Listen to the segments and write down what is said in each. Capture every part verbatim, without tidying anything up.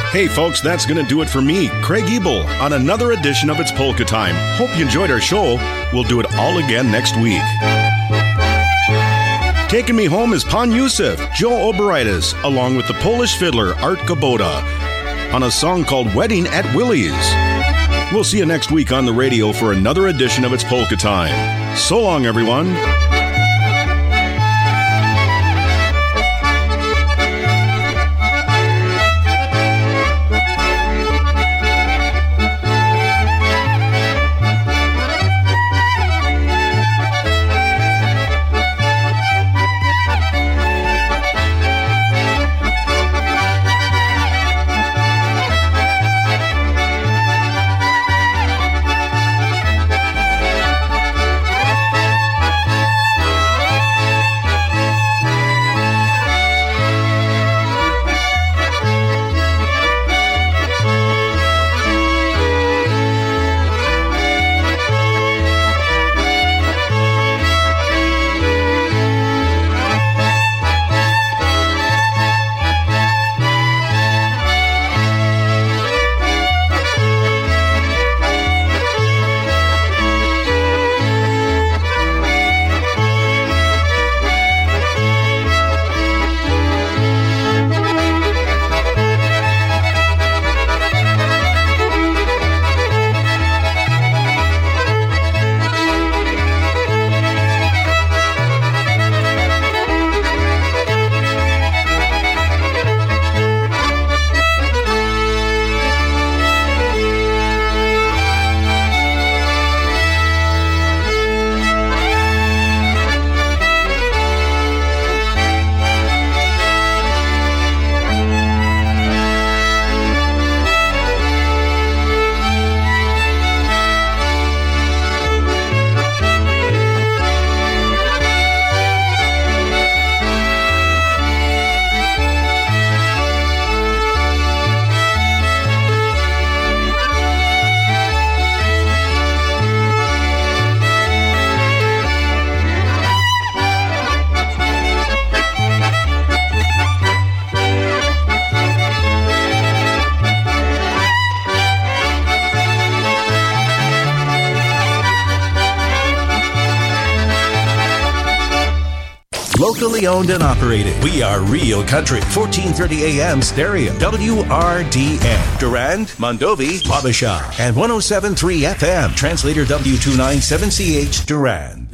Hey folks, that's going to do it for me, Craig Ebel, on another edition of It's Polka Time. Hope you enjoyed our show. We'll do it all again next week. Taking me home is Pan Yusef, Joe Oberaitis, along with the Polish fiddler Art Gaboda, on a song called Wedding at Willie's. We'll see you next week on the radio for another edition of It's Polka Time. So long, everyone. Locally owned and operated. We are Real Country. fourteen thirty A M stereo. W R D N. Durand, Mondovi, Wabasha. And one oh seven point three F M. Translator W two ninety-seven C H Durand.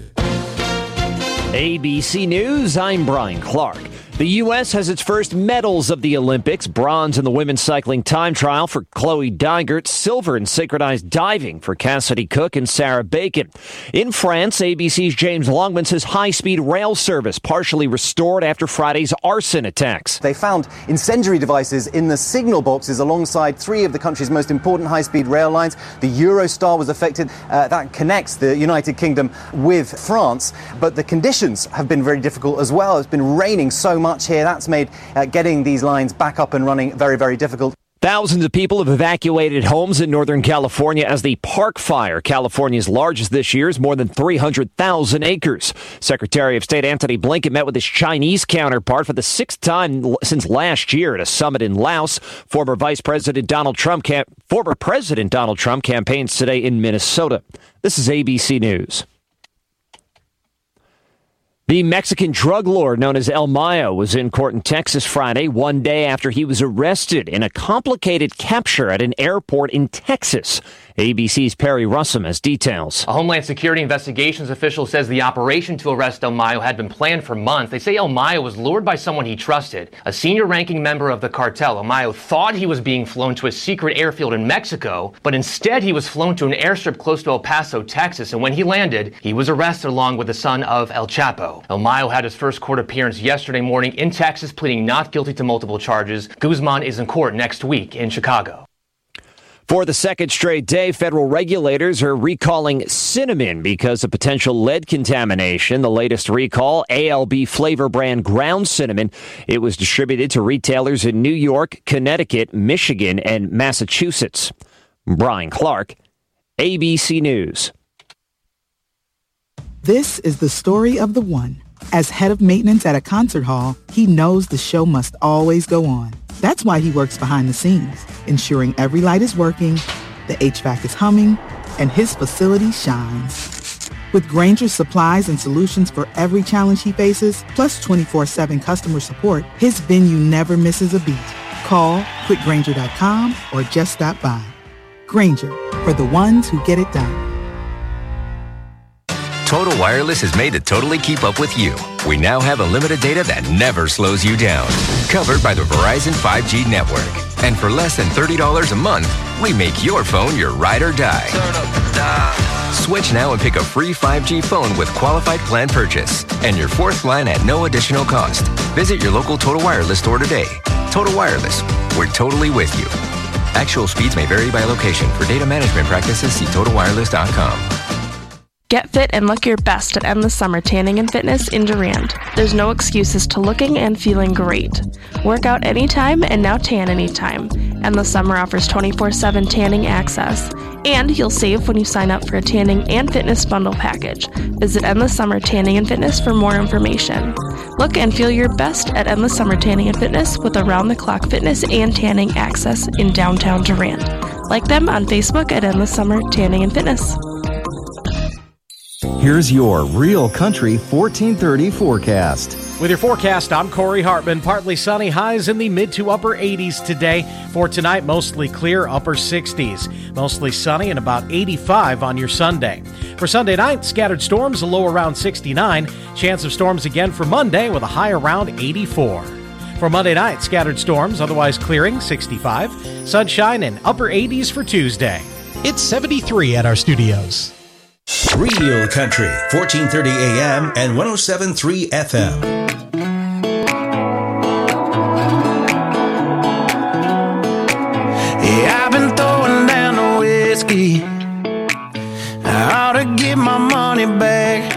A B C News, I'm Brian Clark. The U S has its first medals of the Olympics. Bronze in the women's cycling time trial for Chloe Dygert. Silver in synchronized diving for Cassidy Cook and Sarah Bacon. In France, A B C's James Longman says high-speed rail service partially restored after Friday's arson attacks. They found incendiary devices in the signal boxes alongside three of the country's most important high-speed rail lines. The Eurostar was affected. Uh, that connects the United Kingdom with France. But the conditions have been very difficult as well. It's been raining so much. Much here. That's made uh, getting these lines back up and running very, very difficult. Thousands of people have evacuated homes in Northern California as the Park Fire, California's largest this year, is more than three hundred thousand acres. Secretary of State Antony Blinken met with his Chinese counterpart for the sixth time since last year at a summit in Laos. Former Vice President Donald Trump, cam- former President Donald Trump campaigns today in Minnesota. This is A B C News. The Mexican drug lord known as El Mayo was in court in Texas Friday, one day after he was arrested in a complicated capture at an airport in Texas. A B C's Perry Russum has details. A Homeland Security investigations official says the operation to arrest El Mayo had been planned for months. They say El Mayo was lured by someone he trusted, a senior-ranking member of the cartel. El Mayo thought he was being flown to a secret airfield in Mexico, but instead he was flown to an airstrip close to El Paso, Texas, and when he landed, he was arrested along with the son of El Chapo. El Mayo had his first court appearance yesterday morning in Texas, pleading not guilty to multiple charges. Guzman is in court next week in Chicago. For the second straight day, federal regulators are recalling cinnamon because of potential lead contamination. The latest recall, A L B flavor brand ground cinnamon. It was distributed to retailers in New York, Connecticut, Michigan, and Massachusetts. Brian Clark, A B C News. This is the story of the one. As head of maintenance at a concert hall, he knows the show must always go on. That's why he works behind the scenes, ensuring every light is working, the H V A C is humming, and his facility shines. With Grainger's supplies and solutions for every challenge he faces, plus twenty-four seven customer support, his venue never misses a beat. Call quick grainger dot com or just stop by. Grainger, for the ones who get it done. Total Wireless is made to totally keep up with you. We now have unlimited data that never slows you down. Covered by the Verizon five G network. And for less than thirty dollars a month, we make your phone your ride or die. Switch now and pick a free five G phone with qualified plan purchase. And your fourth line at no additional cost. Visit your local Total Wireless store today. Total Wireless, we're totally with you. Actual speeds may vary by location. For data management practices, see total wireless dot com. Get fit and look your best at Endless Summer Tanning and Fitness in Durand. There's no excuses to looking and feeling great. Work out anytime and now tan anytime. Endless Summer offers twenty-four seven tanning access. And you'll save when you sign up for a tanning and fitness bundle package. Visit Endless Summer Tanning and Fitness for more information. Look and feel your best at Endless Summer Tanning and Fitness with around-the-clock fitness and tanning access in downtown Durand. Like them on Facebook at Endless Summer Tanning and Fitness. Here's your Real Country fourteen thirty forecast. With your forecast, I'm Corey Hartman. Partly sunny, highs in the mid to upper eighties today. For tonight, mostly clear, upper sixties. Mostly sunny and about eighty-five on your Sunday. For Sunday night, scattered storms, a low around sixty-nine. Chance of storms again for Monday with a high around eighty-four. For Monday night, scattered storms, otherwise clearing, sixty-five. Sunshine and upper eighties for Tuesday. It's seventy-three at our studios. Real Country, fourteen thirty A M and one oh seven point three F M. Yeah, I've been throwing down the whiskey. I ought to get my money back.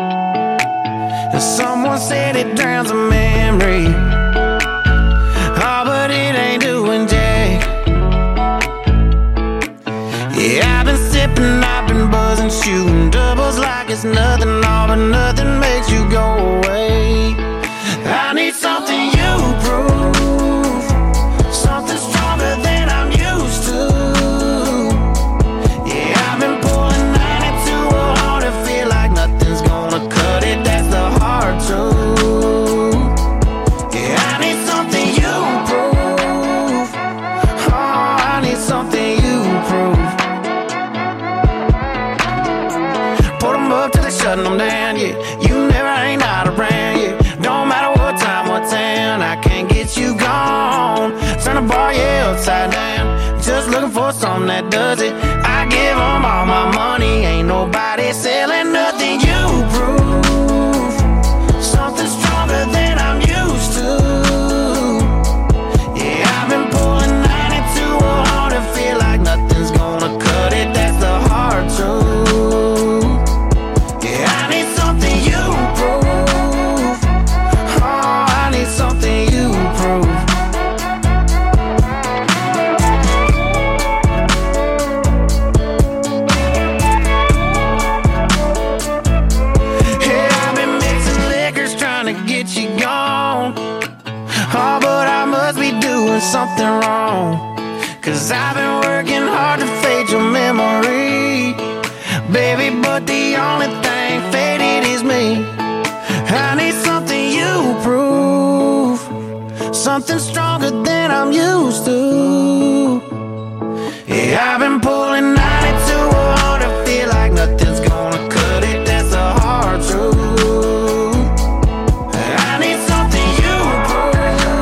Someone said it drowns a memory. Oh, but it ain't doing jack. Yeah, I've been sipping, I've been buzzing, shooting doubles like it's nothing, all but nothing makes you go away. I need something you prove, something stronger than I'm used to. Yeah, I've been pulling ninety-two hard to feel like nothing's gonna cut it, that's the hard truth. Yeah, I need something you prove, oh, I need something you prove. Shutting them down, yeah. You never ain't out around, yeah. Don't matter what time, what town, I can't get you gone. Turn the bar, yeah, upside down. Just looking for something that does it. I give them all my money, ain't nobody selling nothing. You prove something stronger than I'm used to. Yeah, I've been pulling ninety-two hard to feel like nothing's gonna cut it. That's the hard truth. Something wrong, cause I've been working hard to fade your memory, baby, but the only thing faded is me. I need something you prove, something stronger than I'm used to. Yeah, I've been pulling ninety-two hard to feel like nothing's gonna cut it, that's the hard truth. I need something you prove.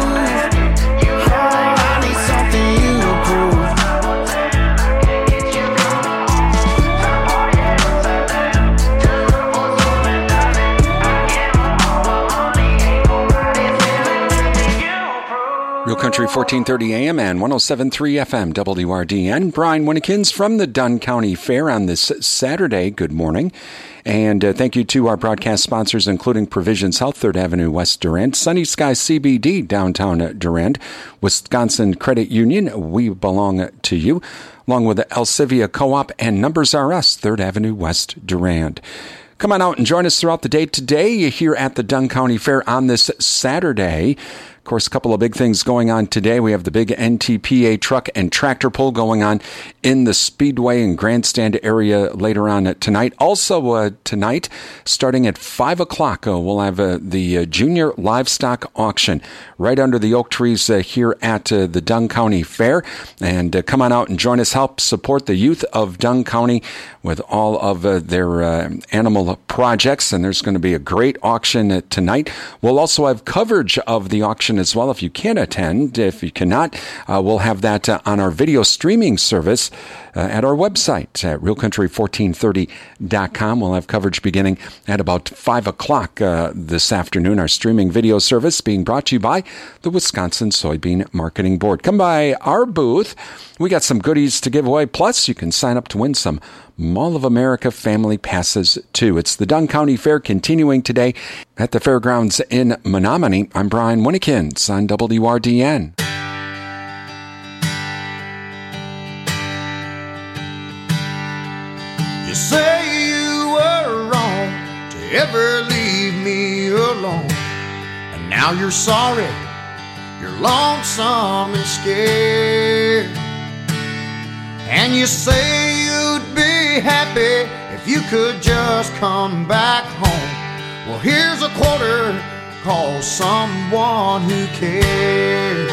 Real Country fourteen thirty A M and one oh seven point three F M W R D N. Brian Winnekins from the Dunn County Fair on this Saturday. Good morning. And uh, thank you to our broadcast sponsors, including Provisions Health, third Avenue West Durand, Sunny Sky C B D, downtown Durand, Wisconsin Credit Union, we belong to you, along with the Elsivia Co-op and Numbers R Us, third Avenue West Durand. Come on out and join us throughout the day today here at the Dunn County Fair on this Saturday. Of course, a couple of big things going on today. We have the big N T P A truck and tractor pull going on in the Speedway and Grandstand area later on tonight. Also uh, tonight, starting at five o'clock, uh, we'll have uh, the uh, Junior Livestock Auction right under the oak trees uh, here at uh, the Dunn County Fair. And uh, come on out and join us. Help support the youth of Dunn County with all of uh, their uh, animal projects. And there's going to be a great auction uh, tonight. We'll also have coverage of the auction as well. If you can attend, if you cannot, uh, we'll have that uh, on our video streaming service uh, at our website at real country fourteen thirty dot com. We'll have coverage beginning at about five o'clock uh, this afternoon. Our streaming video service being brought to you by the Wisconsin Soybean Marketing Board. Come by our booth. We got some goodies to give away. Plus, you can sign up to win some Mall of America family passes too. It's the Dunn County Fair continuing today at the fairgrounds in Menominee. I'm Brian Winnekins on W R D N. You say you were wrong to ever leave me alone, and now you're sorry, you're lonesome and scared. And you say you'd be happy if you could just come back home. Well, here's a quarter, call someone who cares.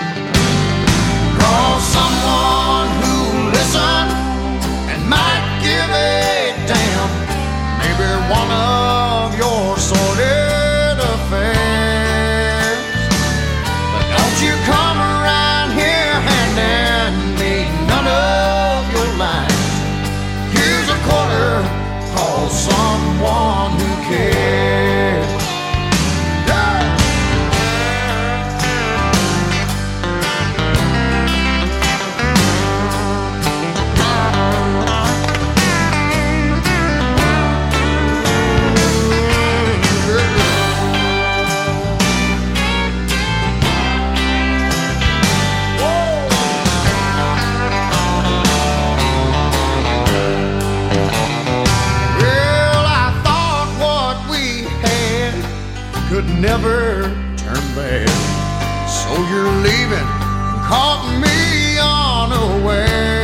Call someone who listens and might give a damn. Maybe one of your sordid affairs. But don't you come around here handing me none of your lines. Here's a quarter, call someone who cares. Never turn bad, so you're leaving and caught me unaware.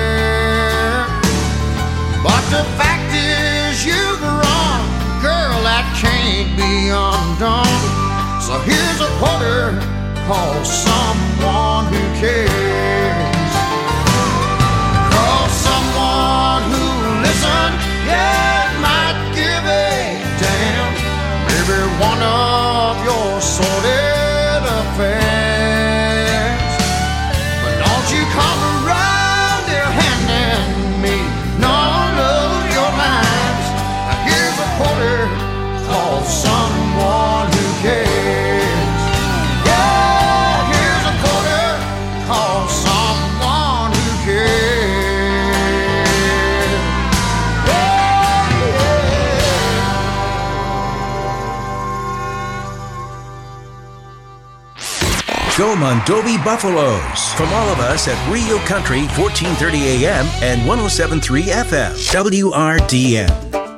But the fact is you've wrong, girl, that can't be undone. So here's a quarter, call someone who cares. Call someone who listens, yeah, might give a damn. Maybe one of your sordid affairs. But don't you come around here handing me none of your lines. Now here's a quarter, call someone who cares. Yeah, here's a quarter, call someone who cares. Go Mondovi Buffaloes. From all of us at Rio Country, fourteen thirty A M and one oh seven point three F M, W R D N.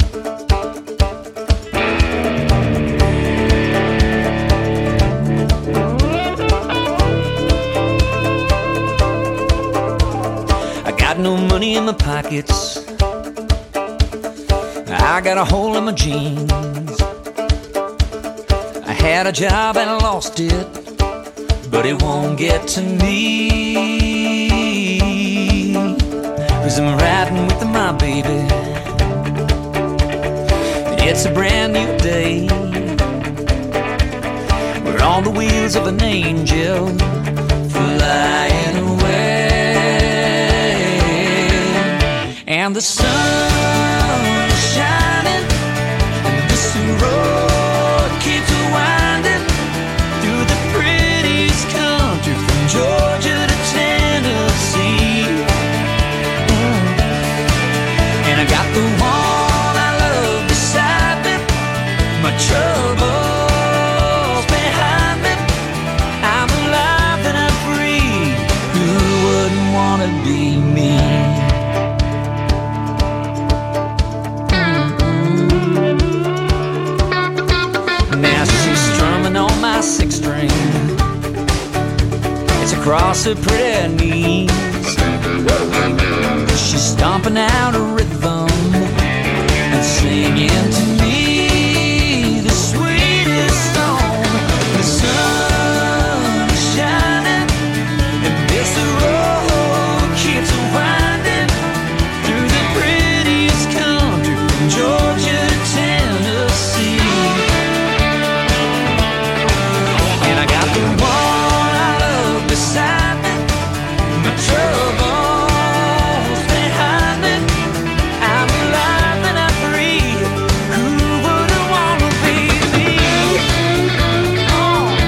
I got no money in my pockets. I got a hole in my jeans. I had a job and I lost it, but it won't get to me, 'cause I'm riding with my baby. It's a brand new day. We're on the wheels of an angel flying away, and the sun is shining, and this road keeps winding through the prettiest country from Georgia to Tennessee. Mm. And I got the one I love beside me, my troubles behind me. I'm alive and I'm free. Who wouldn't want to be me? Mm-hmm. Now she's strumming on my six string, It's across her pretty knees. She's stomping out a rhythm and singing to me the sweetest song. The sun is shining and this road keeps winding through the prettiest country from Georgia to Tennessee. And I got the one I love beside me, my troubles behind me. I'm alive and I'm free. Who wouldn't wanna be me? Oh.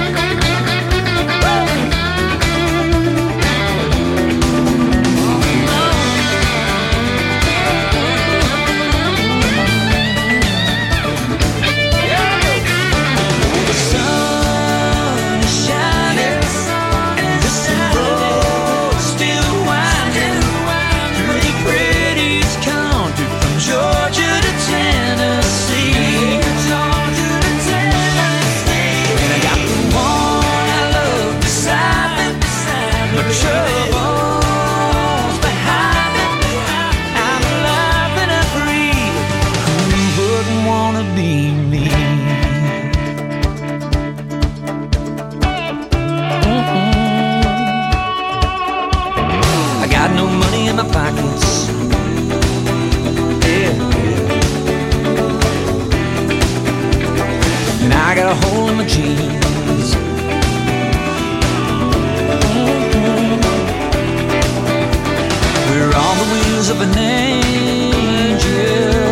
The sun is shining and this road still winding through the prettiest country from Georgia to Tennessee. And I got the one I love beside me, my troubles behind me. I'm alive and I'm free. Who wouldn't wanna be me? I got no money in my pockets. Yeah, yeah. And I got a hole in my jeans. We're on the wheels of an angel.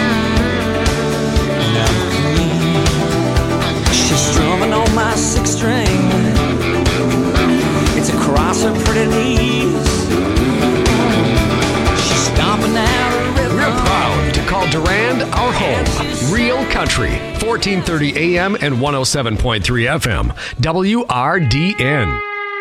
And I'm clean. She's strumming on my six string. It's across her pretty knees. She's stomping out a rhythm. We're proud to call Durand our home. Real Country, fourteen thirty A M and one oh seven point three F M, W R D N.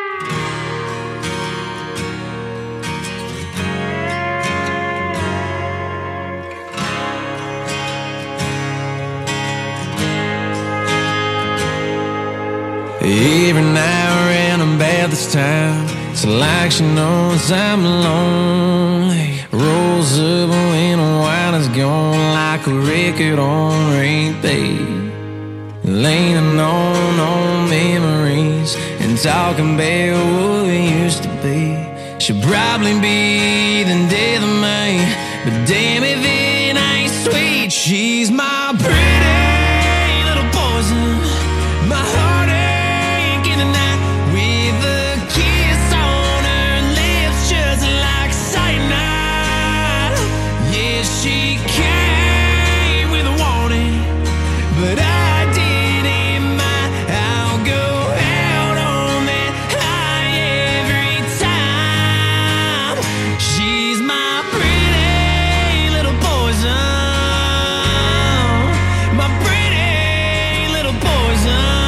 Every now and about this time, it's like she knows I'm lonely. Rolls up when the wine is gone like a record on repeat. Leaning on old memories and talking about what we used to be. She'll probably be the death of me, but damn if it ain't sweet. She's my pretty little poison, my heartache in the night, with a kiss on her lips just like cyanide. Yeah, she came with a warning, but I didn't mind. I'll go out on that high every time. She's my pretty little poison, my pretty little poison.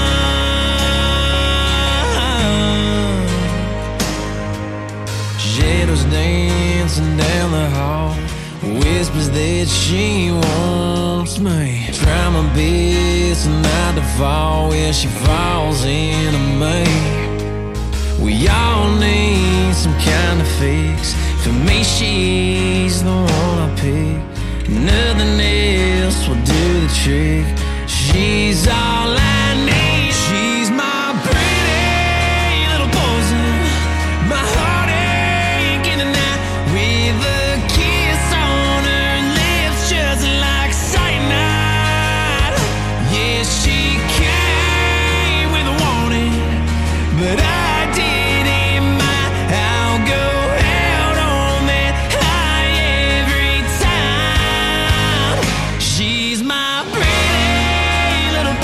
Shadows dancing down the hall, whispers that she wants me. Try my best not to fall where she falls into me. We all need some kind of fix. For me, she's the one I pick. Nothing else will do the trick. She's all I need. She's my pretty little poison, my heartache in the night, with a kiss on her lips just like cyanide. Yeah, she came with a warning, but I didn't mind. I'll go out on that high every time. She's my pretty little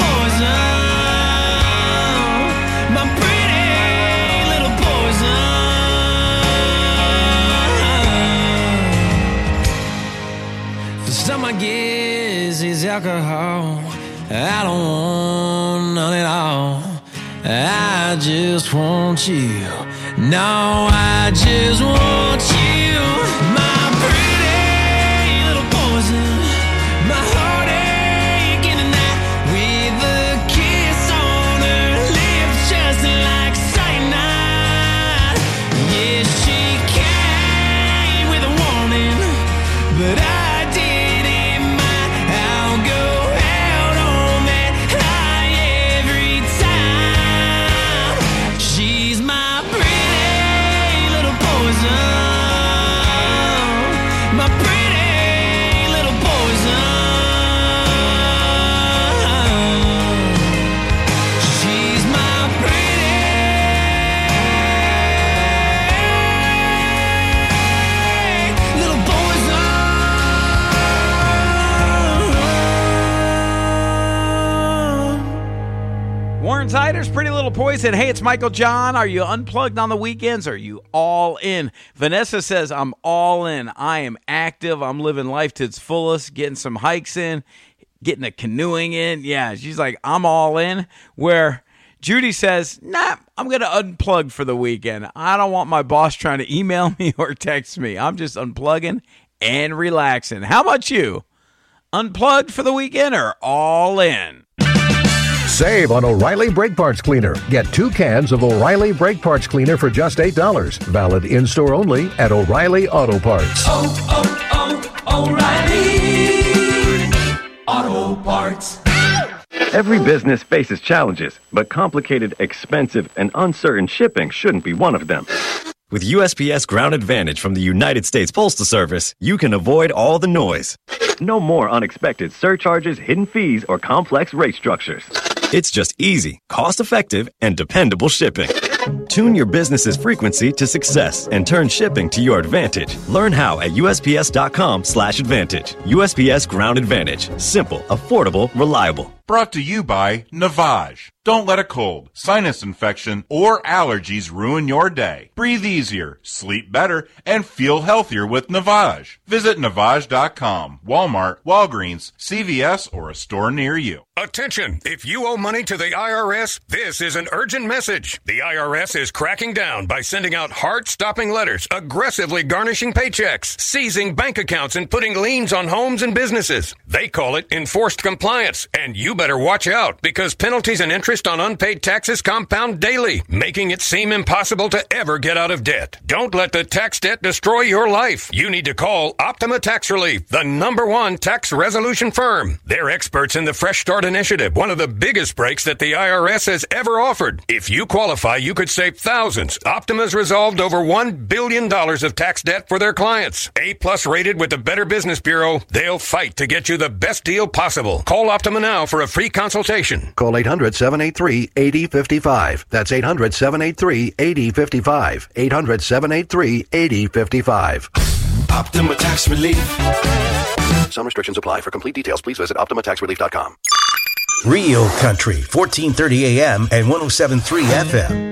poison, my pretty little poison. For some, I guess it's alcohol. I don't want none at all. I just want you. No, I just want you. My pretty little poison, my heartache in the night, with a kiss on her lips just like cyanide. Warren Ziders, Pretty Little Poison. Hey, it's Michael John. Are you unplugged on the weekends? Are you all in? Vanessa says, I'm all in. I am active. I'm living life to its fullest, getting some hikes in, getting the canoeing in. Yeah, she's like, I'm all in. Where Judy says, nah, I'm going to unplug for the weekend. I don't want my boss trying to email me or text me. I'm just unplugging and relaxing. How about you? Unplugged for the weekend or all in? Save on O'Reilly Brake Parts Cleaner. Get two cans of O'Reilly Brake Parts Cleaner for just eight dollars. Valid in-store only at O'Reilly Auto Parts. Oh, oh, oh, O'Reilly Auto Parts. Every business faces challenges, but complicated, expensive, and uncertain shipping shouldn't be one of them. With U S P S Ground Advantage from the United States Postal Service, you can avoid all the noise. No more unexpected surcharges, hidden fees, or complex rate structures. It's just easy, cost-effective, and dependable shipping. Tune your business's frequency to success and turn shipping to your advantage. Learn how at U S P S dot com slash advantage. U S P S Ground Advantage. Simple, affordable, reliable. Brought to you by Navage. Don't let a cold, sinus infection, or allergies ruin your day. Breathe easier, sleep better, and feel healthier with Navage. Visit Navage dot com, Walmart, Walgreens, C V S, or a store near you. Attention! If you owe money to the I R S, this is an urgent message. The I R S is cracking down by sending out heart-stopping letters, aggressively garnishing paychecks, seizing bank accounts, and putting liens on homes and businesses. They call it enforced compliance, and you better watch out because penalties and interest on unpaid taxes compound daily, making it seem impossible to ever get out of debt. Don't let the tax debt destroy your life. You need to call Optima Tax Relief, the number one tax resolution firm. They're experts in the Fresh Start Initiative, one of the biggest breaks that the I R S has ever offered. If you qualify, you could save thousands. Optima's resolved over one billion dollars of tax debt for their clients. A-plus rated with the Better Business Bureau, they'll fight to get you the best deal possible. Call Optima now for a free consultation. Call eight hundred, seven eight three, eight zero five five. That's eight hundred, seven eight three, eight zero five five. eight hundred, seven eight three, eight zero five five. Optima Tax Relief. Some restrictions apply. For complete details, please visit Optima Tax Relief dot com. Real Country, fourteen thirty A M and one oh seven point three F M.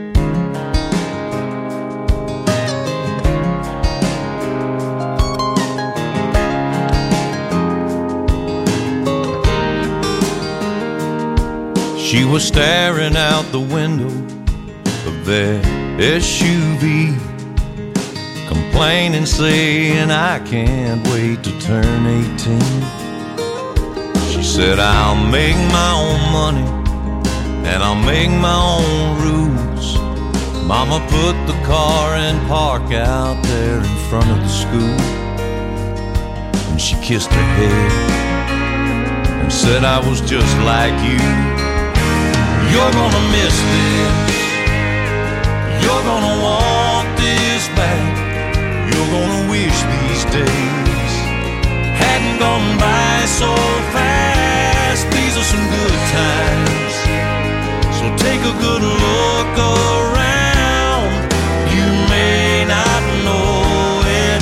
She was staring out the window of their S U V, complaining, saying, I can't wait to turn eighteen. She said, I'll make my own money and I'll make my own rules. Mama put the car and park out there in front of the school, and she kissed her head and said, I was just like you. You're gonna miss this. You're gonna want this back. You're gonna wish these days hadn't gone by so fast. These are some good times, so take a good look around. You may not know it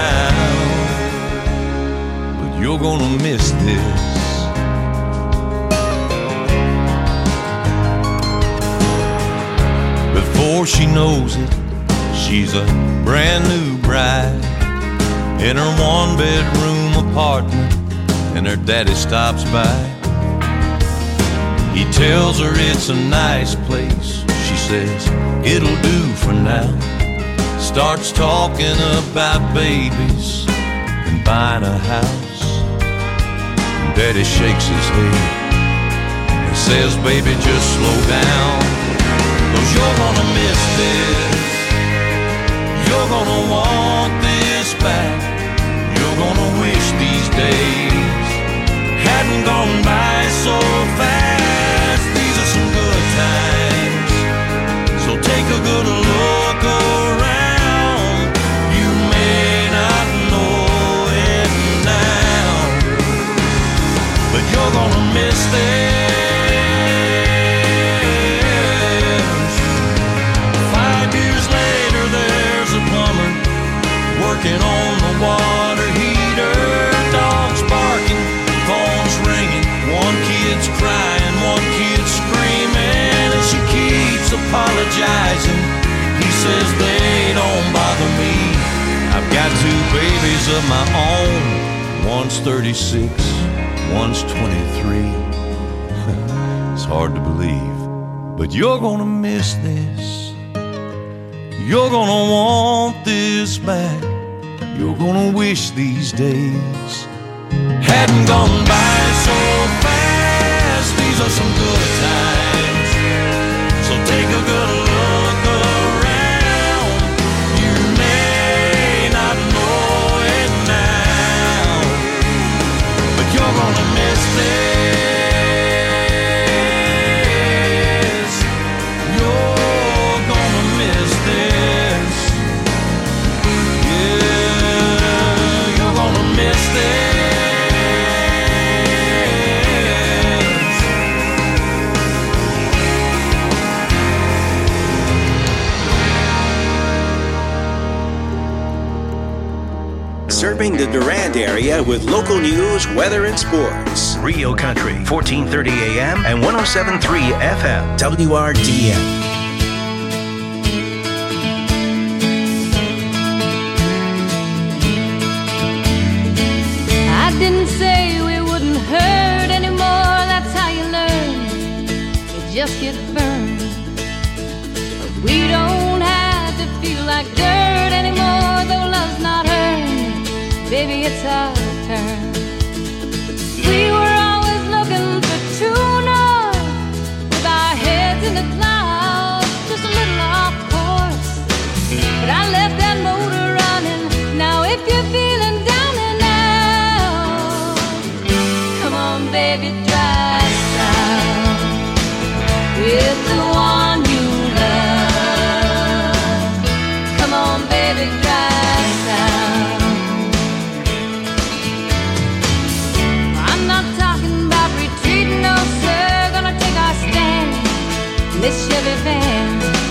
now, but you're gonna miss this. Before she knows it, she's a brand new bride in her one-bedroom apartment, and her daddy stops by. He tells her it's a nice place. She says, it'll do for now. Starts talking about babies and buying a house. And daddy shakes his head and says, baby, just slow down. Cause you're gonna miss this. You're gonna want this back. You're gonna wish these days hadn't gone by so fast. These are some good times, so take a good look around. You may not know it now, but you're gonna miss this. two babies of my own. One's thirty-six, one's twenty-three. It's hard to believe, but you're gonna miss this. You're gonna want this back. You're gonna wish these days hadn't gone by so fast. These are some good times, so take a good look around. You may not know it now, but you're gonna miss this. You're gonna miss this. Yeah, you're gonna miss this. Serving the Durand area with local news, weather, and sports. Rio Country, fourteen thirty A M and one oh seven point three F M, W R D N. I didn't say we wouldn't hurt anymore. That's how you learn. You just get burned. But we don't have to feel like dirt anymore, though love's not earned. Baby, it's our turn. We were always looking for true north, with our heads in the clouds, just a little off course. But I left that motor running. Now if you're feeling down and out, come on, baby, drive south with the one you love. Come on, baby, drive south. This Chevy van,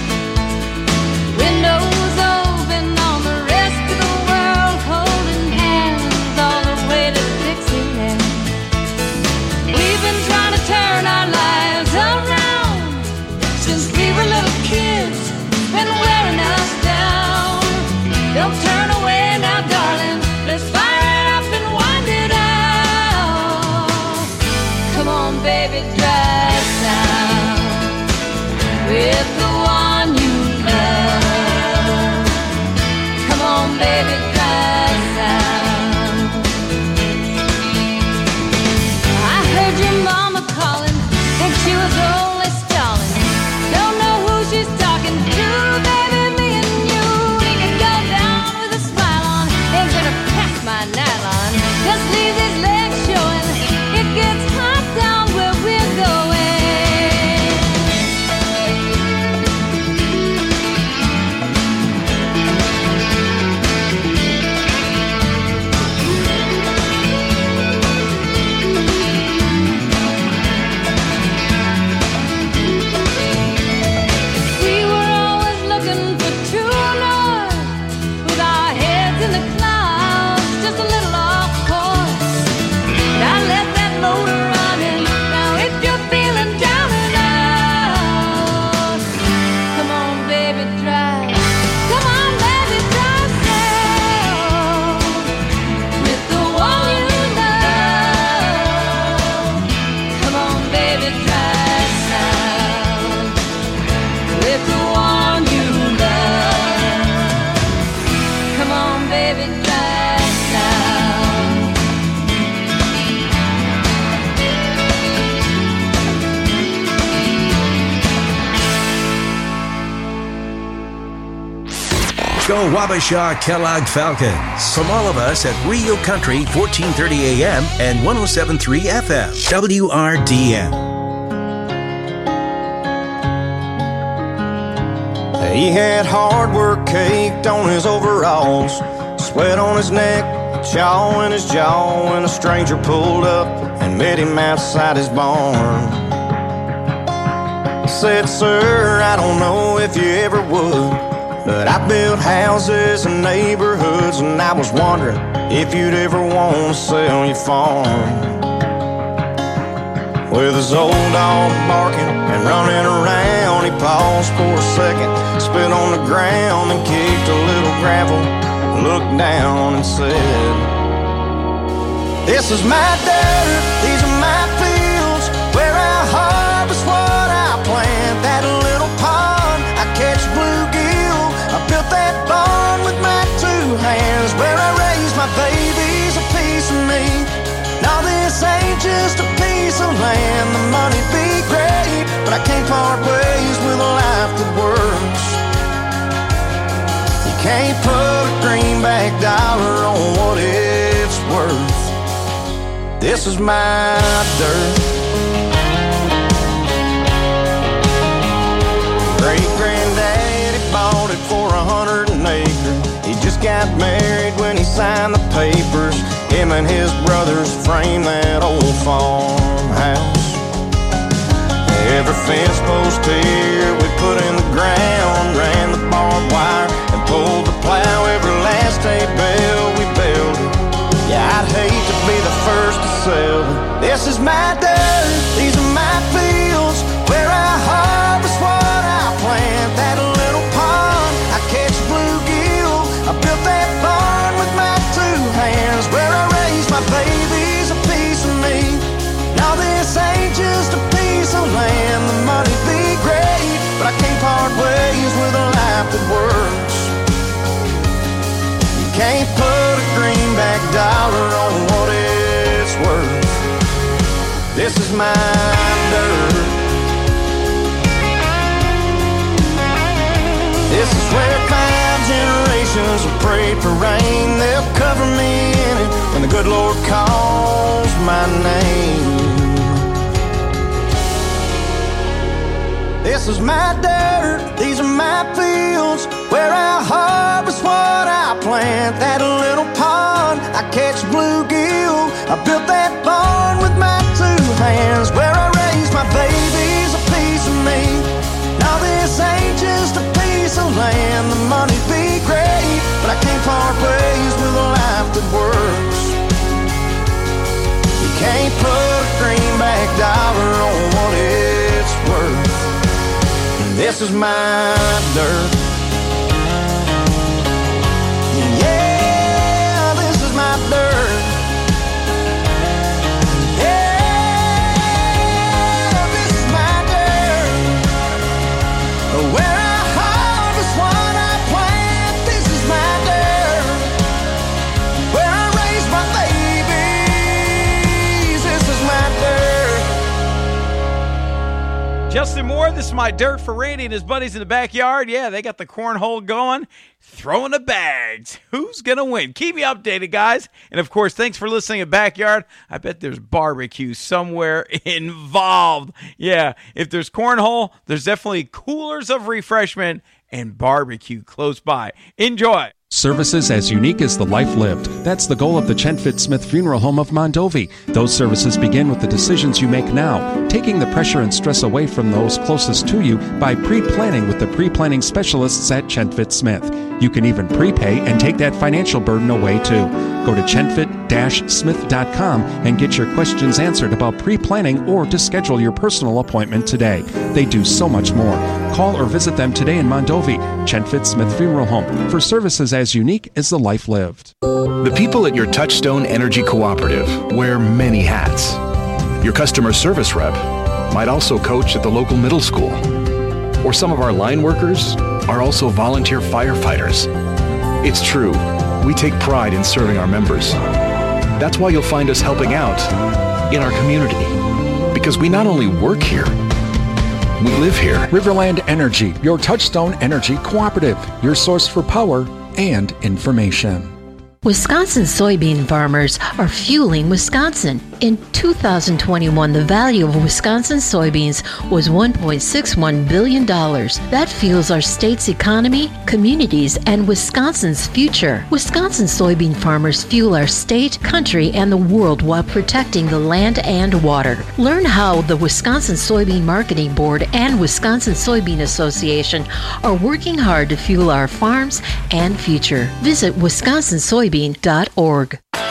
windows open on the rest of the world, holding hands all the way to Dixieland. We've been trying to turn our lives around since we were little kids, been wearing us down. Don't turn away now, darling, let's fire it up and wind it out. Come on, baby, drive south with the one you love. Come on, baby, drive south. I heard your mama calling, think she was only stalling. Don't know who she's talking to, baby, me and you. We can go down with a smile on, ain't gonna pack my nylon. Just leave these legs showing, it gets hot down where we're going. Go Wabasha Kellogg Falcons. From all of us at Rio Country, fourteen thirty A M and one oh seven point three F M, W R D N. He had hard work caked on his overalls, sweat on his neck, chaw in his jaw, when a stranger pulled up and met him outside his barn. He said, "Sir, I don't know if you ever would, but I built houses and neighborhoods, and I was wondering if you'd ever want to sell your farm." With his old dog barking and running around, he paused for a second, spit on the ground and kicked a little gravel, looked down and said, this is my dirt, these are my fields, where I harvest what I plant. That little pond, I catch bluegill. I built that barn with my two hands, where I raise my babies, a piece of me. Now this ain't just a piece of land. The money be great, but I can't part ways with a life that works. You can't put a greenback dollar on what it's worth. This is my dirt. Great granddaddy bought it for a hundred an acre. He just got married when he signed the papers. Him and his brothers framed that old farmhouse. Every fence post here we put in the ground, ran the barbed wire and pulled the plow. Every last hay bale we built it. Yeah, I'd hate to be the first to sell it. This is my dirt, these are my fields, where I harvest what I plant. That little pond, I catch bluegill. I built that barn with my two hands, where I raise my babies, a piece of me. Now this ain't just a piece of land. The money be great, but I can't part ways with a life that works. You can't put a greenback dollar on what it's worth. This is my dirt. This is where five generations have prayed for rain. They'll cover me in it when the good Lord calls my name. This is my dirt, these are my fields, where I harvest what I plant. That little pond, I catch bluegill. I built that barn with my two hands, where I raise my babies, a piece of me. Now this ain't just a piece of land. The money be great, but I can't part ways with a life that works. You can't put a greenback dollar on what it's worth. This is my dirt. Yeah, this is my dirt. Yeah, this is my dirt. Where I harvest what I plant. This is my dirt. Where I raise my babies. This is my dirt. Justin Moore, this is my dirt for Randy and his buddies in the backyard. Yeah, they got the cornhole going, throwing the bags. Who's going to win? Keep me updated, guys. And, of course, thanks for listening to Backyard. I bet there's barbecue somewhere involved. Yeah, if there's cornhole, there's definitely coolers of refreshment and barbecue close by. Enjoy. Services as unique as the life lived. That's the goal of the Chenfit Smith Funeral Home of Mondovi. Those services begin with the decisions you make now, taking the pressure and stress away from those closest to you by pre-planning with the pre-planning specialists at Chenfit Smith. You can even prepay and take that financial burden away too. Go to chenfit dash smith dot com and get your questions answered about pre-planning or to schedule your personal appointment today. They do so much more. Call or visit them today in Mondovi. Chenfit Smith Funeral Home, for services as unique as the life lived. The people at your Touchstone Energy Cooperative wear many hats. Your customer service rep might also coach at the local middle school. Or some of our line workers are also volunteer firefighters. It's true, we take pride in serving our members. That's why you'll find us helping out in our community. Because we not only work here, we live here. Riverland Energy, your Touchstone Energy Cooperative, your source for power and information. Wisconsin soybean farmers are fueling Wisconsin. In two thousand twenty-one, the value of Wisconsin soybeans was one point six one billion dollars. That fuels our state's economy, communities, and Wisconsin's future. Wisconsin soybean farmers fuel our state, country, and the world while protecting the land and water. Learn how the Wisconsin Soybean Marketing Board and Wisconsin Soybean Association are working hard to fuel our farms and future. Visit wisconsin soybean dot org.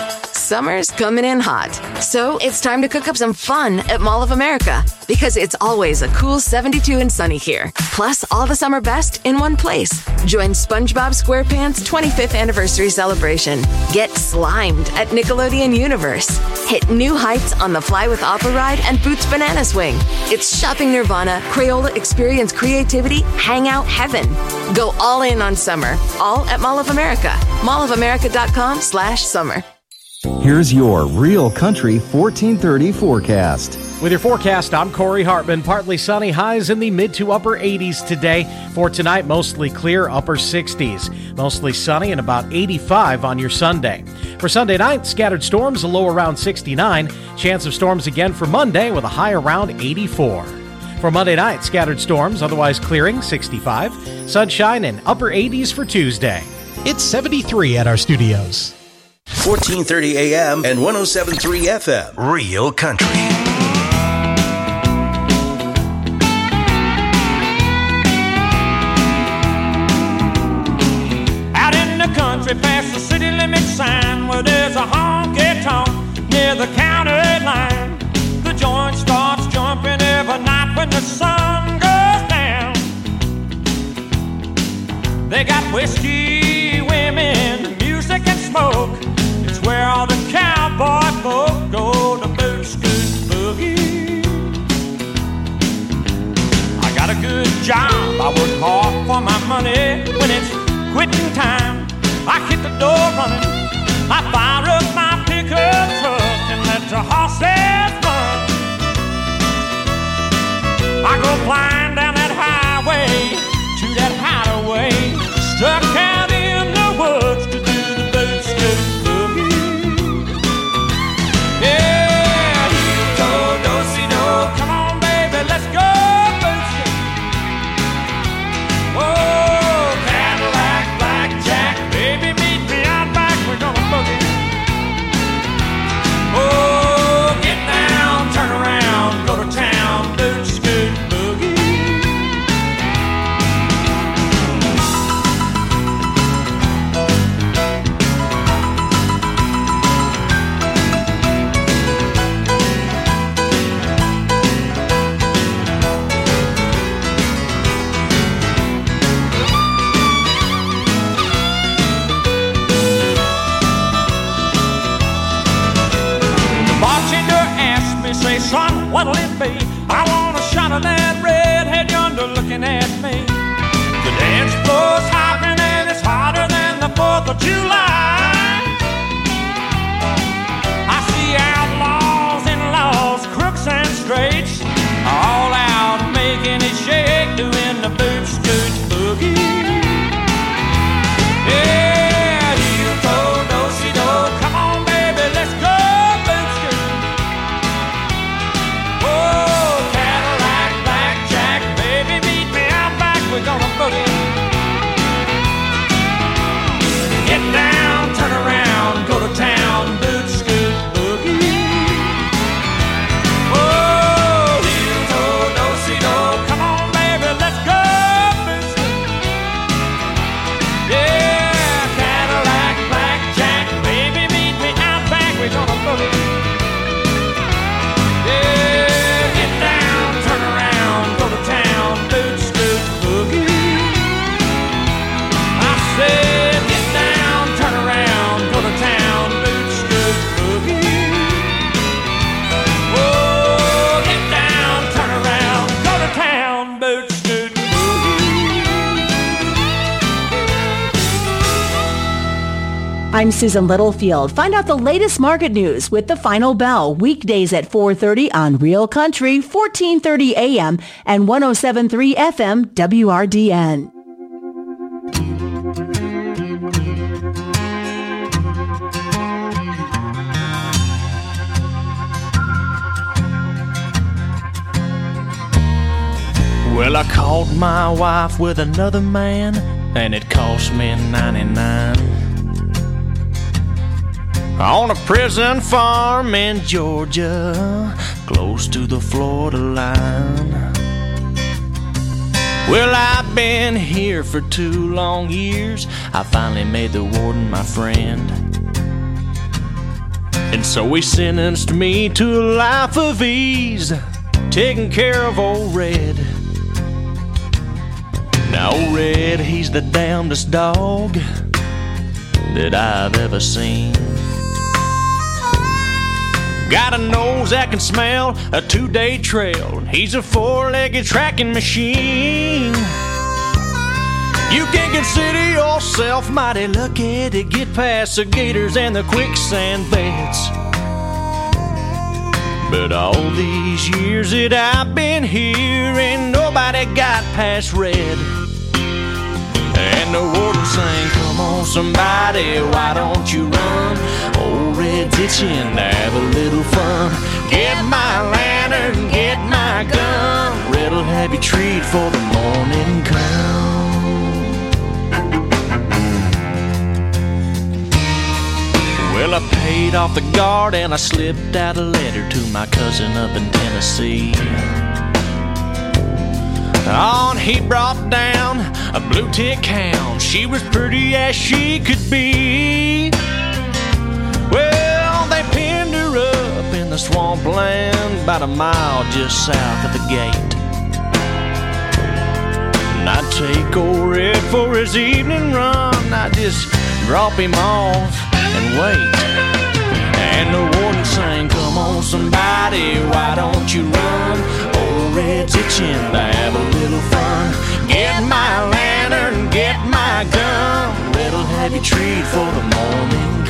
Summer's coming in hot, so it's time to cook up some fun at Mall of America, because it's always a cool seventy-two and sunny here. Plus, all the summer best in one place. Join SpongeBob SquarePants' twenty-fifth anniversary celebration. Get slimed at Nickelodeon Universe. Hit new heights on the Fly with Opera ride and Boots Banana Swing. It's shopping nirvana, Crayola experience creativity, hangout heaven. Go all in on summer, all at Mall of America. mall of america dot com slash summer. Here's your Real Country fourteen thirty forecast. With your forecast, I'm Corey Hartman. Partly sunny, highs in the mid to upper eighties today. For tonight, mostly clear, upper sixties. Mostly sunny and about eighty-five on your Sunday. For Sunday night, scattered storms, a low around sixty-nine. Chance of storms again for Monday with a high around eighty-four. For Monday night, scattered storms, otherwise clearing, sixty-five. Sunshine and upper eighties for Tuesday. It's seventy-three at our studios. fourteen thirty A M and one oh seven point three F M. Real Country. Out in the country past the city limit sign where there's a honky-tonk near the county line. The joint starts jumping every night when the sun goes down. They got whiskey, women, music and smoke. It's where all the cowboy folk go to boot scoot boogie. I got a good job, I work hard for my money. When it's quitting time, I hit the door running. I fire up my pickup truck and let the horses run. I go flying down that highway to that hideaway, stuck out in the woods to do the boot scoot boogie. Yeah, do do si do, come on baby, let's go boot scoot. Whoa, Cadillac, blackjack, baby meet me out back, we're gonna boogie. Oh, get down, turn around, go to town, boot scoot boogie. Say, son, what'll it be? I want a shot of that redhead yonder looking at me. The dance floor's hopping and it's hotter than the fourth of July. I see outlaws and laws, crooks and straights, all out making it shake, doing the boot scoot boogie. Yeah, heel toe, do si do, come on baby, let's go. We're gonna boogie. Get down, turn around, go to town, boot scoot boogie. Oh, heel toe, do si do, come on baby, let's go boot scoot. Yeah, Cadillac, blackjack, baby meet me out back, we're gonna boogie. Yeah, get down, turn around, go to town, boot scoot. I said, get down, turn around, go to town, boot scoot boogie. Oh, get down, turn around, go to town, boot scoot boogie. I'm Susan Littlefield. Find out the latest market news with The Final Bell, weekdays at four thirty on Real Country, fourteen thirty A M and one oh seven point three F M W R D N. Well, I caught my wife with another man, and it cost me ninety-nine. On a prison farm in Georgia, close to the Florida line. Well, I've been here for two long years. I finally made the warden my friend. And so he sentenced me to a life of ease, taking care of old Red. Now old Red, he's the damnedest dog that I've ever seen. Got a nose that can smell a two-day trail. He's a four-legged tracking machine. You can consider yourself mighty lucky to get past the gators and the quicksand beds. But all these years that I've been here, ain't nobody got past Red. And the warden sang, come on somebody, why don't you run? Old Red's itching to have a little fun. Get my lantern, get my gun. Red'll have you treat for the morning come. Well, I paid off the guard and I slipped out a letter to my cousin up in Tennessee. On he brought down a blue tick hound. She was pretty as she could be. Well, they pinned her up in the swampland about a mile just south of the gate. And I'd take old Red for his evening run. I'd just drop him off and wait. And the warden sang, come on somebody, why don't you run? Old Red's itching to have a little fun. Get my lantern, get my gun. Red'll have you treat for the morning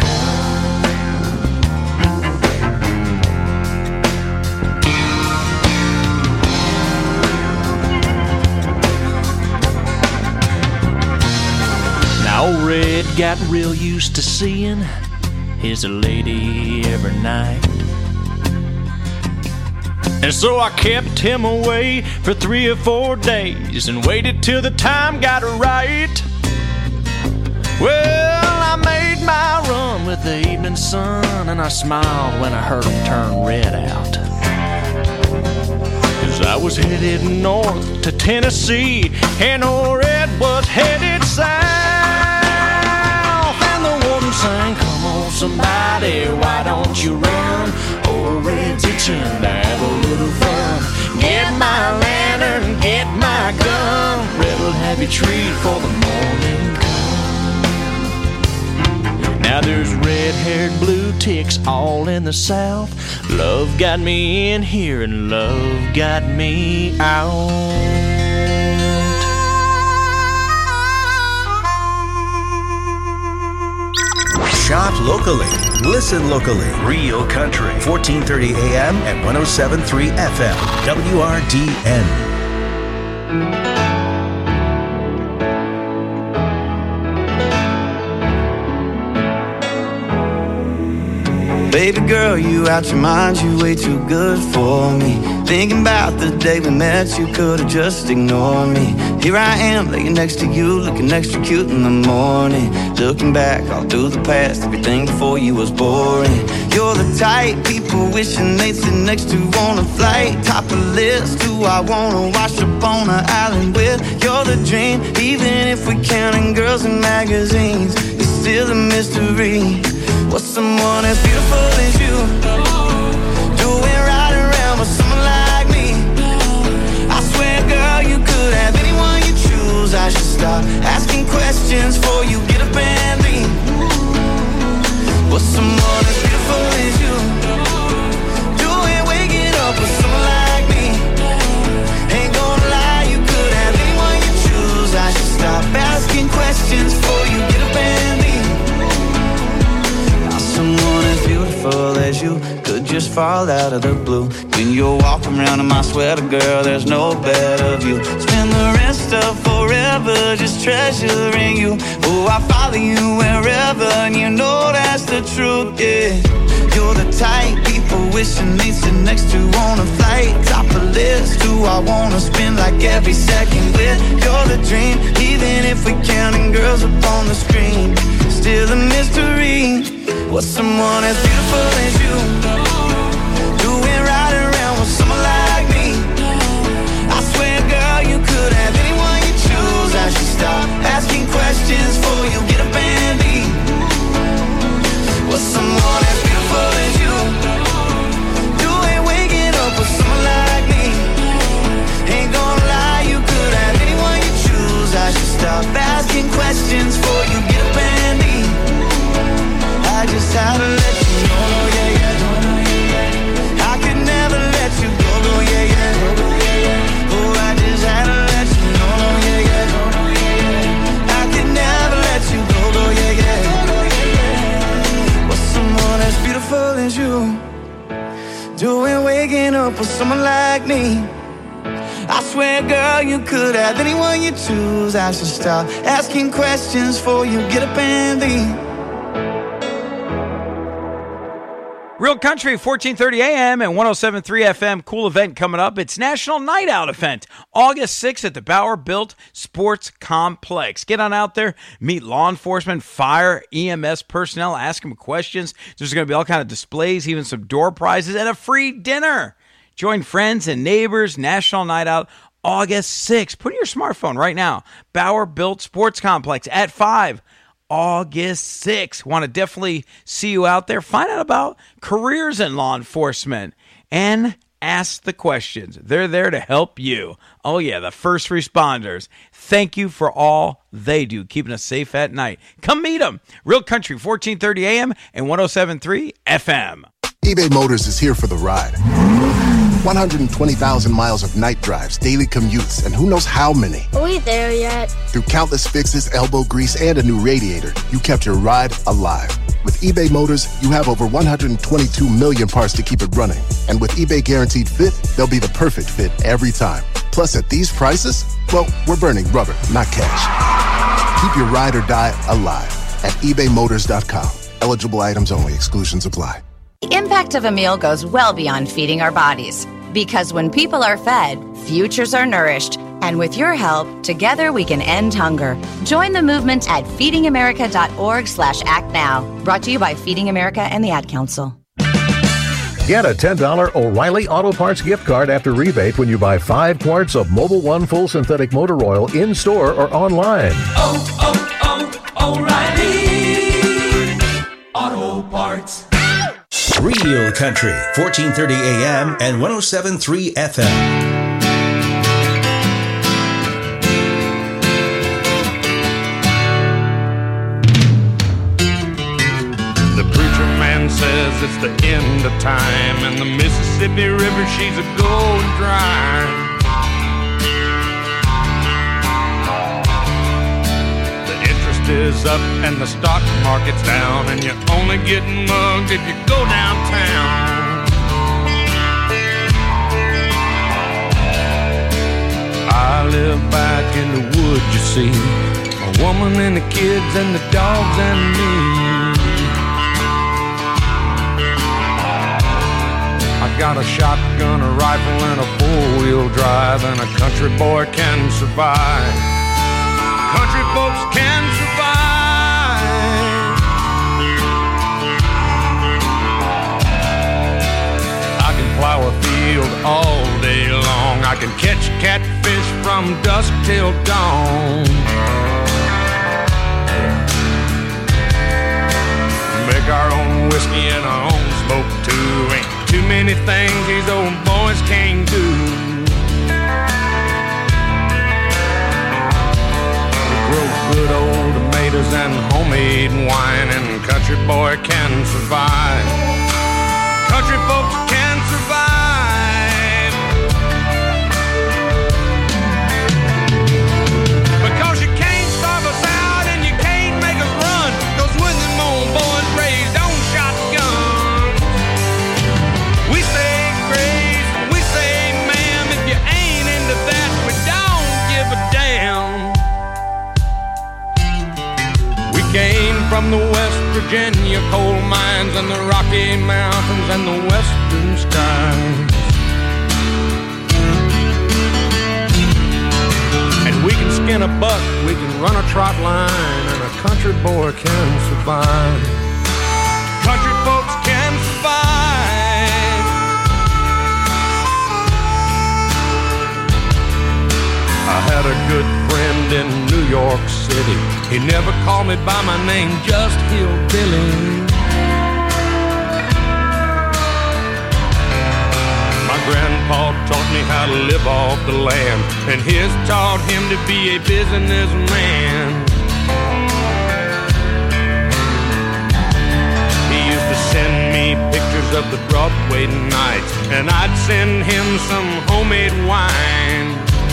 come. Now old Red got real used to seeing his lady every night. And so I kept him away for three or four days and waited till the time got right. Well, I made my run with the evening sun, and I smiled when I heard him turn Red out. Cause I was headed north to Tennessee, and old Red was headed south. And the warden sang, come on somebody, why don't you run? Old Red's itching to have a little fun. Get my lantern, get my gun. Red'll have you treat for the morning come. Now there's red-haired blue ticks all in the south. Love got me in here and love got me out. Shop locally. Listen locally. Real Country. fourteen thirty A M and one oh seven point three F M. W R D N. Baby girl, you out your mind, you way too good for me. Thinking about the day we met, you could've just ignored me. Here I am, laying next to you, looking extra cute in the morning. Looking back all through the past, everything before you was boring. You're the type people wishing they'd sit next to on a flight. Top of the list, who I wanna wash up on an island with. You're the dream, even if we're counting girls in magazines. It's still a mystery. What's someone as beautiful as you doing right around with someone like me? I swear, girl, you could have anyone you choose. I should stop asking questions before you get up and leave. What's someone as beautiful as you doing waking up with someone like me? Ain't gonna lie, you could have anyone you choose. I should stop asking questions before you get up and leave. Someone as beautiful as you could just fall out of the blue. When you're walking around in my sweater, girl, there's no better view. Spend the rest of forever just treasuring you. Oh, I follow you wherever, and you know that's the truth, yeah. You're the type people wishing they'd sit next to on a flight. Top of the list, who I wanna spend like every second with. You're the dream, even if we're counting girls up on the screen. Still a mystery. What's someone as beautiful as you doing right around with someone like me? I swear, girl, you could have anyone you choose. I should stop asking questions before you get up and leave. What's someone as beautiful as you for someone like me. I swear, girl, you could have anyone you choose. I should stop asking questions before you get up and leave. Real Country, fourteen thirty A M and one oh seven point three F M. Cool event coming up. It's National Night Out event, August sixth at the Bauer Built Sports Complex. Get on out there, meet law enforcement, fire, E M S personnel, ask them questions. There's going to be all kind of displays, even some door prizes, and a free dinner. Join friends and neighbors. National Night Out, August sixth. Put in your smartphone right now. Bauer Built Sports Complex at five. August sixth. Want to definitely see you out there. Find out about careers in law enforcement and ask the questions. They're there to help you. Oh, yeah, the first responders. Thank you for all they do, keeping us safe at night. Come meet them. Real Country, fourteen thirty A M and one oh seven point three F M. eBay Motors is here for the ride. one hundred twenty thousand miles of night drives, daily commutes, and who knows how many. Are we there yet? Through countless fixes, elbow grease, and a new radiator, you kept your ride alive. With eBay Motors, you have over one hundred twenty-two million parts to keep it running. And with eBay Guaranteed Fit, they'll be the perfect fit every time. Plus, at these prices, well, we're burning rubber, not cash. Keep your ride or die alive at ebay motors dot com. Eligible items only. Exclusions apply. The impact of a meal goes well beyond feeding our bodies. Because when people are fed, futures are nourished. And with your help, together we can end hunger. Join the movement at feeding america dot org slash act now. Brought to you by Feeding America and the Ad Council. Get a ten dollars O'Reilly Auto Parts gift card after rebate when you buy five quarts of Mobil One Full Synthetic Motor Oil in-store or online. Oh, oh, oh, O'Reilly Auto Parts. Real Country, fourteen thirty A M and one oh seven point three F M. The preacher man says it's the end of time, and the Mississippi River, she's a going dry. The interest is up and the stock market's down, and you're only getting mugged if you go downtown. I live back in the woods, you see, a woman and the kids and the dogs and me. I got a shotgun, a rifle, and a four-wheel drive, and a country boy can survive. Country folks can survive. I can plow a field all day long. I can catch catfish from dusk till dawn. Make our own whiskey and our own smoke too. Ain't too many things these old boys can't do. We grow good old tomatoes and homemade wine, and country boy can survive. Country folks can survive. Because you can't starve us out and you can't make us run, 'cause when them old boys raised on shotguns, we say grace, we say ma'am. If you ain't into that, we don't give a damn. We came from the West Virginia coal mines and the Rocky Mountains and the western skies. And we can skin a buck, we can run a trot line, and a country boy can survive. Country folks can survive. I had a good friend in New York City. He never called me by my name, just Hillbilly. My grandpa taught me how to live off the land, and his taught him to be a businessman. He used to send me pictures of the Broadway nights, and I'd send him some homemade wine.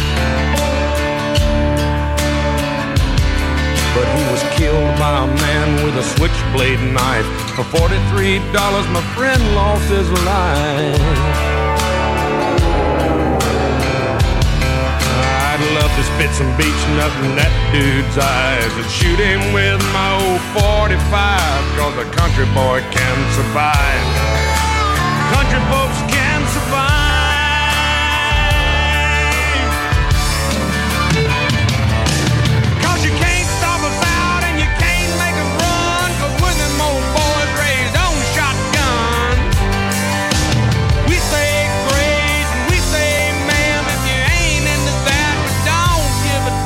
But he was killed by a man with a switchblade knife. For forty-three dollars, my friend lost his life. to spit some beach nut in that dude's eyes and shoot him with my old forty-five, cause a country boy can survive. Country folks can survive. Cause you can't stop us out and you can't make us run, cause we're them old boys raised on shotgun. We say grace and we say ma'am, if you ain't into that, we don't give a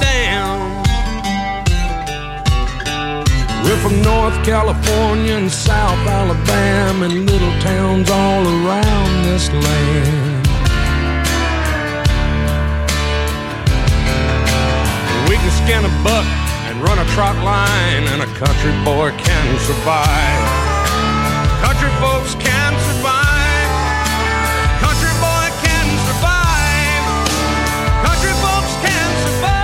damn. We're from North California and South Alabama and little towns all around this land. We can skin a buck and run a trot line, and a country boy can survive. Country folks can survive. Country boy can survive. Country folks can survive.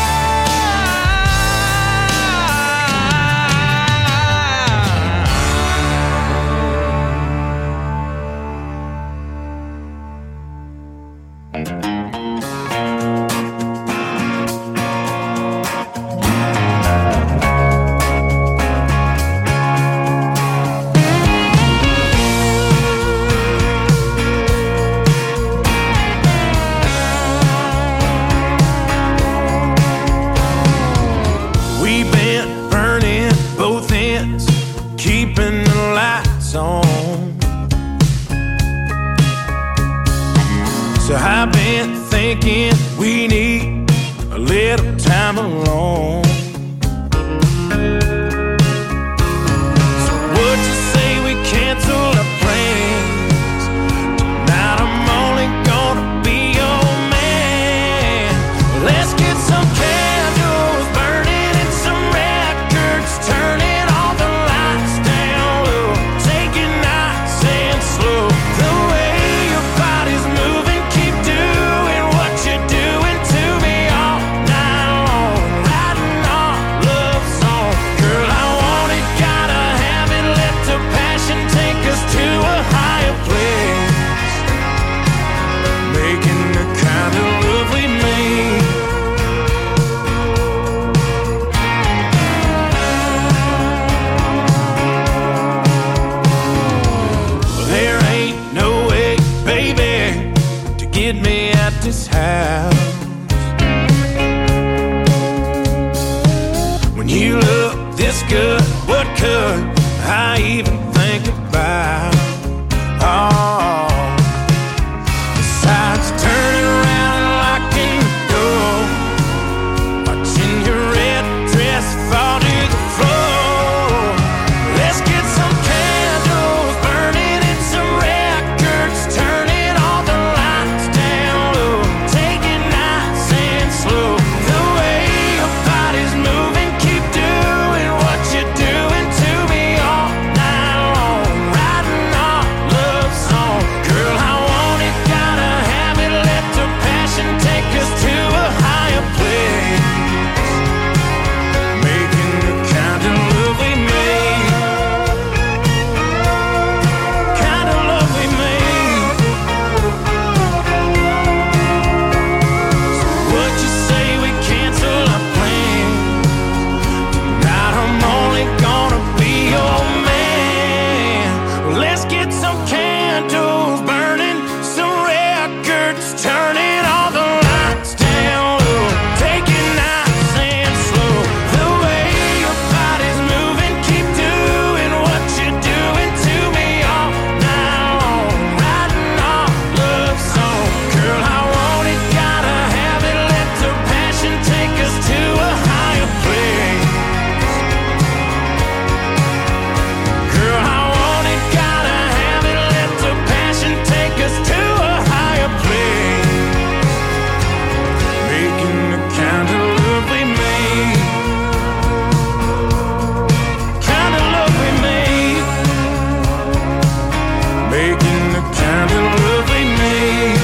We've been burning both ends, keeping the lights on. So I've been thinking we need a little time alone. So would you say we cancel our plans? Tonight I'm only gonna be your man. Let's get some candles burning and some records turning, all the lights down low. Take it nice and slow. The way your body's moving, keep doing what you're doing to me all night long. Riding our love song. Girl, I want it, gotta have it. Let the passion take us to a higher place. Making the kind of love we made. There ain't no way, baby, to get me at this house. When you look this good, what could I even think about? Oh, besides turning around and locking the door, watching your red dress fall to the floor. Let's get some candles burning and some records turning, all the lights down low. Take it nice and slow. The way your body's moving, keep doing what you're doing to me all night long. Riding our love song. Girl, I want it, gotta have it. Let the passion take us to a higher place. Making the kind of love we made. Kind of love we made. So would you say we cancel our plans? Tonight I'm only gonna be your man. Let's get some candles burning, some records turning, all the lights down low. Take it nice and slow. The way your body's moving, keep doing what you're doing to me all night long. Riding our love song. Girl, I want it, gotta have it. Let the passion take us to a higher place. Girl, I want it, gotta have it. Let the passion take us to a higher place. Making the kind of love we made. Kind of love we made. Making the kind of love we made.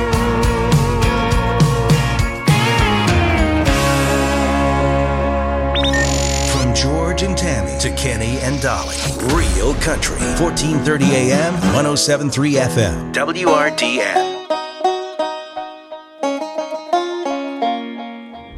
From George and Tammy to Kenny and Dolly. Real Country. fourteen thirty A M, one oh seven point three F M. W R D N.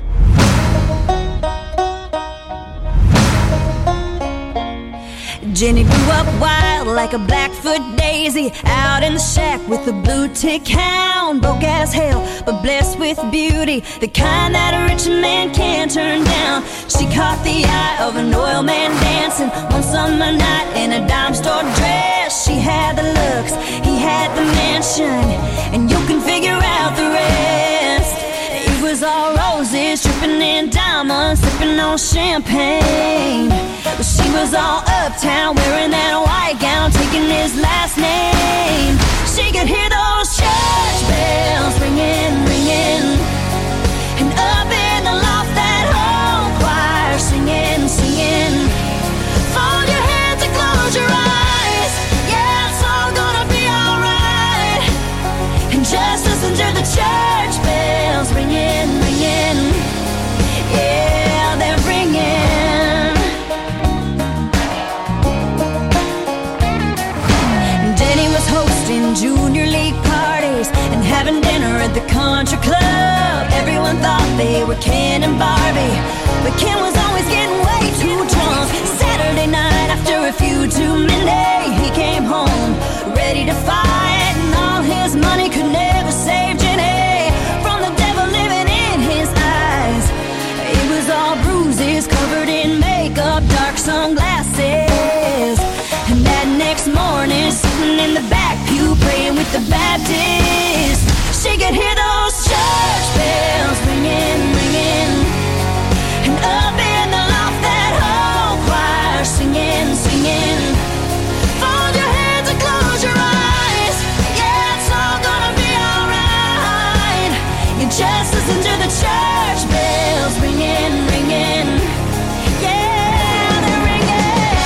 Jenny grew up wild like a Blackfoot daisy, out in the shack with a blue tick hound. Broke as hell, but blessed with beauty, the kind that a rich man can't turn down. She caught the eye of an oil man dancing one summer night in a dime store dress. She had the looks, he had the mansion, and you can figure out the rest. It was all roses, dripping in diamonds, sipping on champagne. But she was all uptown, wearing that white gown, taking his last name. She could hear those church bells ringing, ringing, and up in the loft that whole choir singing, singing. Fold your hands and close your eyes, yeah, it's all gonna be alright. And just listen to the church bells ringing, ringing, yeah, they're ringing. Denny was hosting junior league parties and having dinner at the country club. Everyone thought they were Ken and Barbie, but Ken was always getting way too drunk. Saturday night after a few too many, he came home ready to fight, and all his money could never save Jenny from the devil living in his eyes. It was all bruises, covered in makeup, dark sunglasses. And that next morning, sitting in the back pew, praying with the Baptists, she could hear those church bells ringing, ringing, and up in the loft that whole choir singing, singing. Fold your hands and close your eyes, yeah, it's all gonna be alright. You just listen to the church bells ringing, ringing, yeah, they're ringing.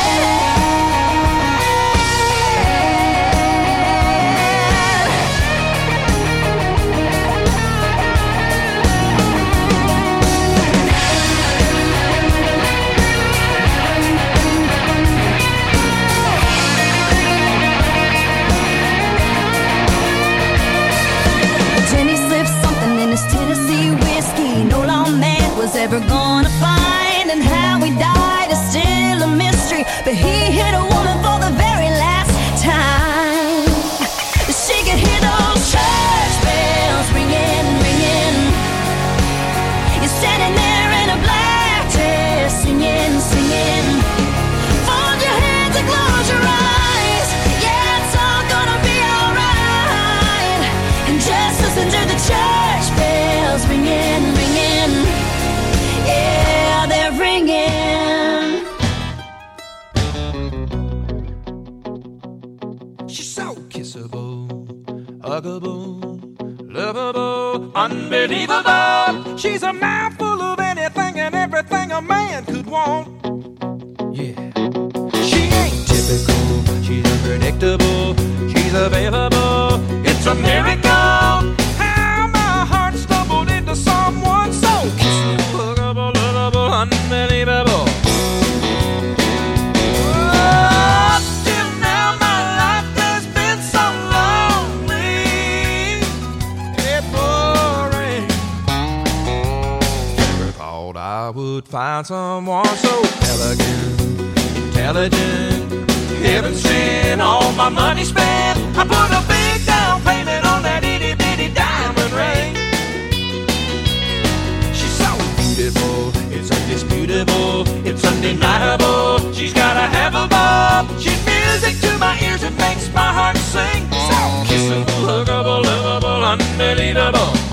Jenny slipped something in his Tennessee whiskey no lawman was ever gonna find, and how he died is still a mystery, but he hit a woman for the very last time. She could hear those church bells ringing, ringing. You're standing there in a black dress, singing, singing. Fold your hands and close your eyes, yeah, it's all gonna be alright. And just listen to the church bells ringing, ringing, yeah, they're ringing. She's so kissable, huggable, lovable, unbelievable. She's a mouthful of anything and everything a man could want. Yeah. She ain't typical, she's unpredictable, she's available. It's a miracle how my heart stumbled into someone so kissable, huggable, lovable, unbelievable. Oh, till now my life has been so lonely and boring. Never thought I would find someone so elegant, intelligent, heaven sent. All my money spent, I put a big down payment on that itty bitty diamond ring. She's so beautiful, it's undisputable, it's undeniable. She's got a half a bob, she's music to my ears, it makes my heart sing. So kissable, huggable, lovable, unbelievable.